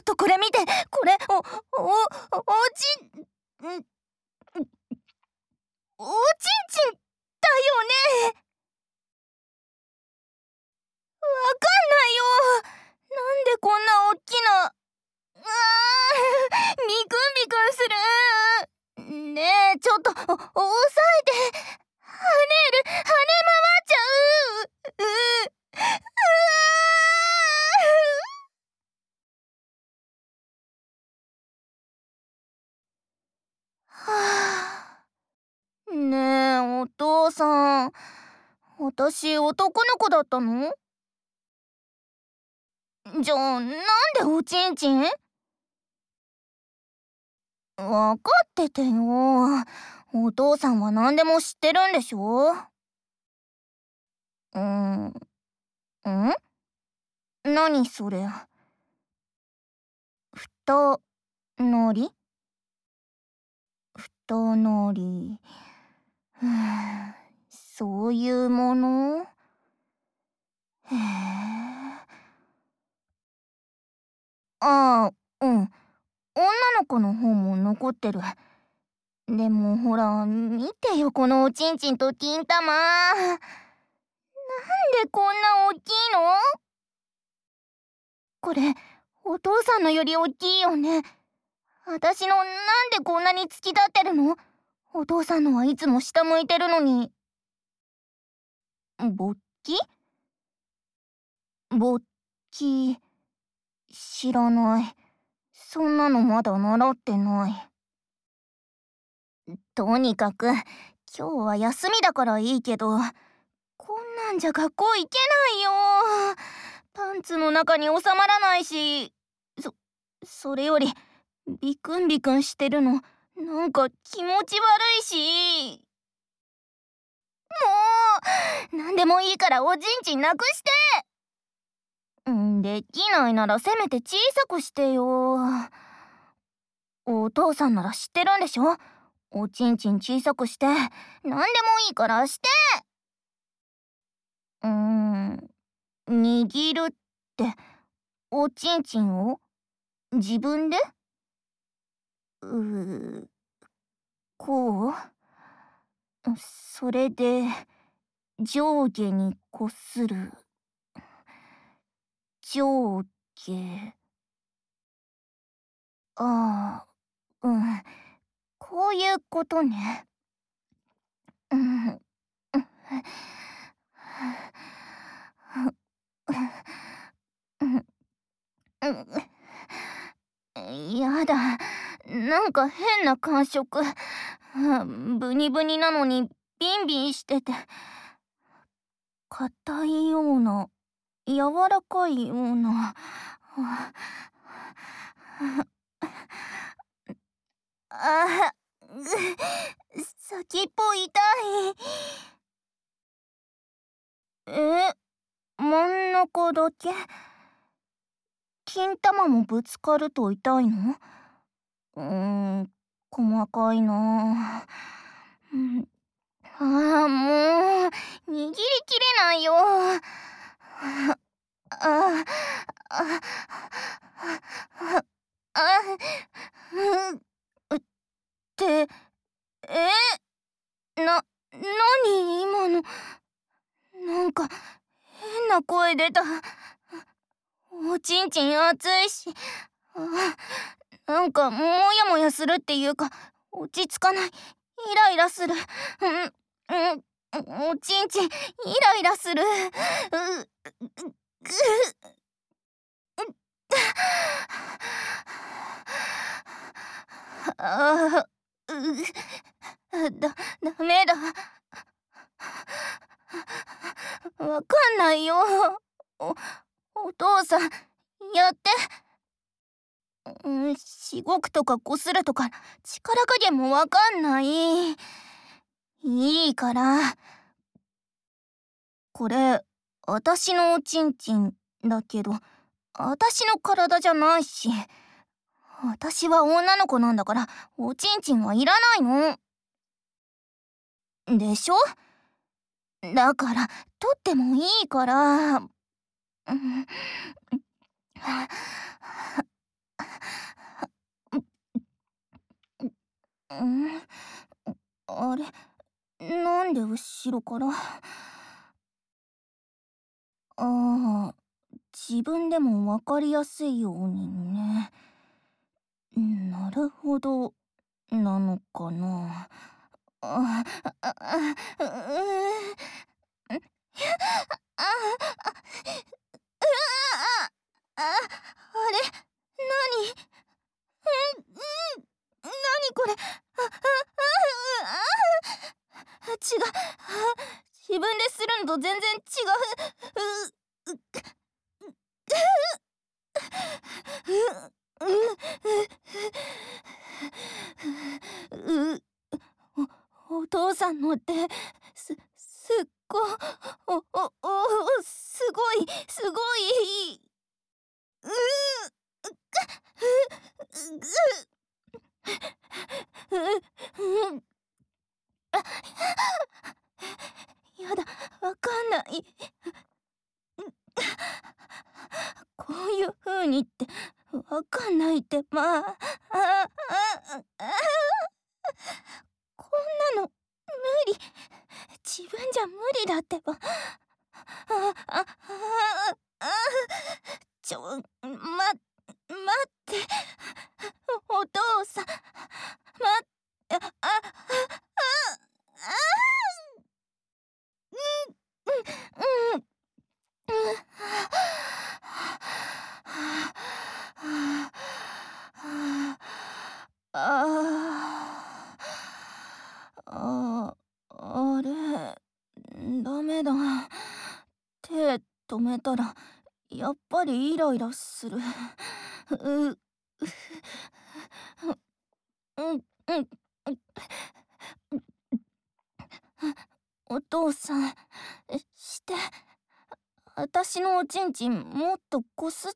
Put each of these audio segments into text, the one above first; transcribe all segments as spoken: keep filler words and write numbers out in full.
とこれ見て。これ、お、お、おちん、ん、おちんちんだよね。わかんないよ。なんでこんなおっきな、あー、ビクンビクンする。ねえ、ちょっと、お、押さえて。跳ねる、跳ね回っちゃう。う、うわー。はあ。ねえ、お父さん。私、男の子だったの？じゃあ、なんでおちんちん？わかっててよ。お父さんは何でも知ってるんでしょ？うーん。ん？何それ？ふたのり？ふたのり。ふぅ、そういうもの？へえ。ああ、うん。女の子の方も残ってる。でもほら、見てよ、このおちんちんと金玉。なんでこんなおっきいの？これ、お父さんのよりおっきいよね。私のなんでこんなに突き立ってるの？お父さんのはいつも下向いてるのに。勃起？勃起、知らない。そんなのまだ習ってない。とにかく、今日は休みだからいいけど、こんなんじゃ学校行けないよ。パンツの中に収まらないし、そ、それより、ビクンビクンしてるの、なんか気持ち悪いし。もう、なんでもいいからおちんちんなくして。んできないならせめて小さくしてよ。お父さんなら知ってるんでしょ？おちんちん小さくして、なんでもいいからして。うーん、握るって、おちんちんを自分で？うー、こう？それで、上下にこする。上下。ああ、うん。こういうことね。うん。うんやだ。なんか変な感触。ブニブニなのにビンビンしてて。硬いような、柔らかいような。あ、先っぽ痛い。え、真ん中だけ？金玉もぶつかると痛いの？うーん、細かいな。うん、ああ、もう、握りきれないよ。ああ、あ、あ、あ、う、って、え、な、なに今の。なんか、変な声出た。おちんちん熱いし、あ、なんかモヤモヤするっていうか、落ち着かない。イライラする。うん、うん、おちんちんイライラする。う、ぐ、ああ、だ、ダメだ。わかんないよ。お、お父さん、やって。うん、しごくとかこするとか力加減もわかんない。いいから。これ、私のおちんちんだけど、私の体じゃないし。私は女の子なんだから、おちんちんはいらないの。でしょ？だから、取ってもいいから。うん、 ん、あれ、なんで後ろから。ああ、自分でもわかりやすいようにね。なるほど、なのかな。ああ、あ、あ、うーん。ああ、あ、あ、あれ、なに？うん、うん、なにこれ。あ、あ、あ、あ、違う。自分でするのと全然違う。う、う、う、う、お、お父さんのって、す、すっご、お、お、お、すごい、すごい。う、う、う、う、やだ、わかんない。こういう風にってわかんないってば。あ、あ、あ、あ、こんなの無理。自分じゃ無理だってば。あ、あ、あ、あ、ちょ、ま、待って。お父さん、ま、あ、あ、あ、あ、うん、うん、うん。ああ、あれ、ダメだ。手止めたら、やっぱりイライラする。う、う、うん、うん、お父さん、して。私のおちんちんもっとこすって。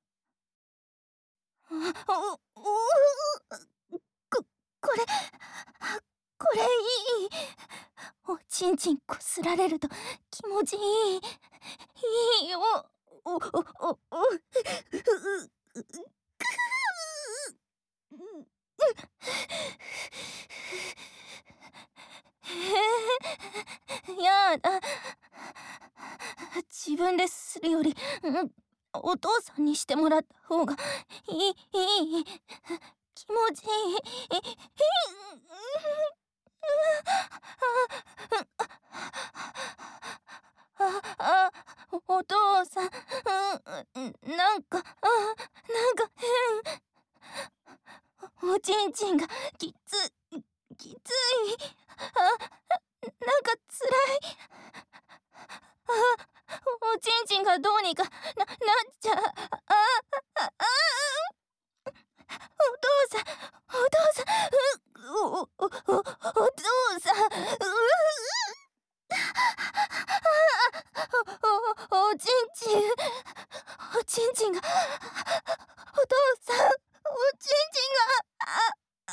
あ、う、う、こ、これ、これいい。おちんちんこすられると気持ちいい。いいよ。お、お、お、お、やだ。自分でするより、お父さんにしてもらった方がいい、いい。気持ちいい。あ、あ、お父さん、うん、なんか、あ、なんか変。おちんちんがきつ、きつい。あ、なんか辛い。あ、おちんちんがどうにかな、なっちゃう。あ、あ、あ、お父さん、お父さん、う、お、お、お、お父さん、う、お、お、おちんちん、おちんちんが、お父さん、おちんちんが、あ、あ、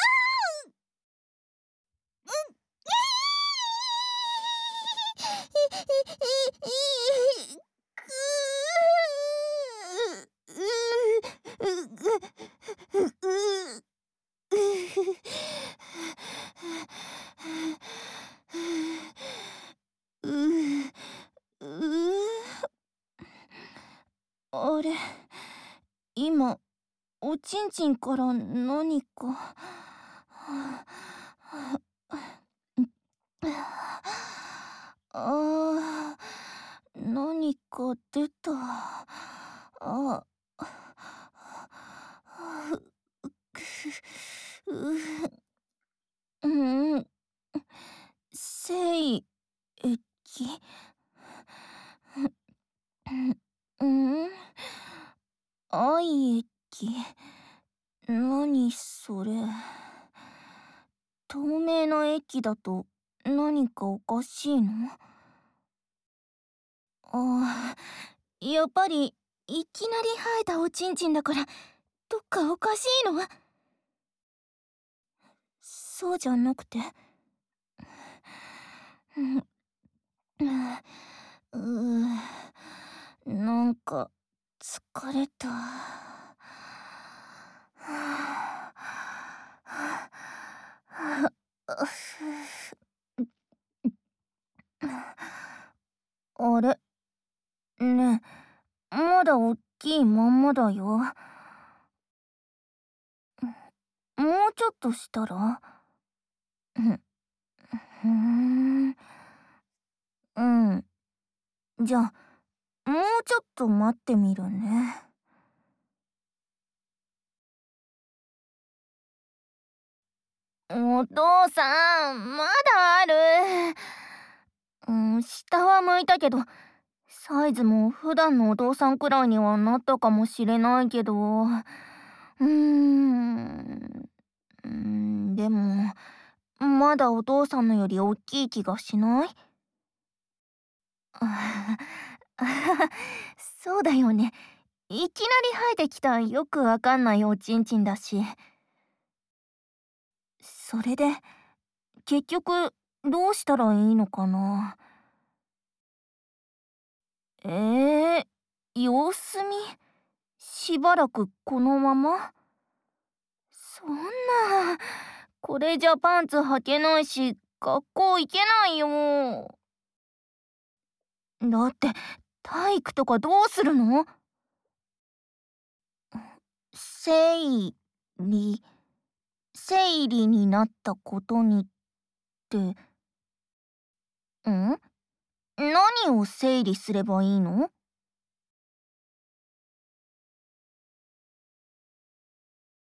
あれ、今、おちんちんから何か。あー、何か出た。あ、う、うん、精液。うん、愛液。何それ。透明な液だと何かおかしいの？ああ、やっぱりいきなり生えたおちんちんだからどっかおかしいの？そうじゃなくて。うん、うー、なんか疲れた。 きいまんまだよ。もうちょっとしたら。うん。ふーん。うん。じゃあ、もうちょっと待ってみるね。お父さん、まだある。うん、下は向いたけど、サイズも普段のお父さんくらいにはなったかもしれないけど、うーん、うーん、でも、まだお父さんのより大きい気がしない？あそうだよね。いきなり生えてきたよくわかんないおちんちんだし。それで、結局どうしたらいいのかな。えー、様子見？しばらくこのまま？そんな、これじゃパンツ履けないし、学校行けないよ。だって、体育とかどうするの？生理、生理になったことにって、ん？何を整理すればいいの？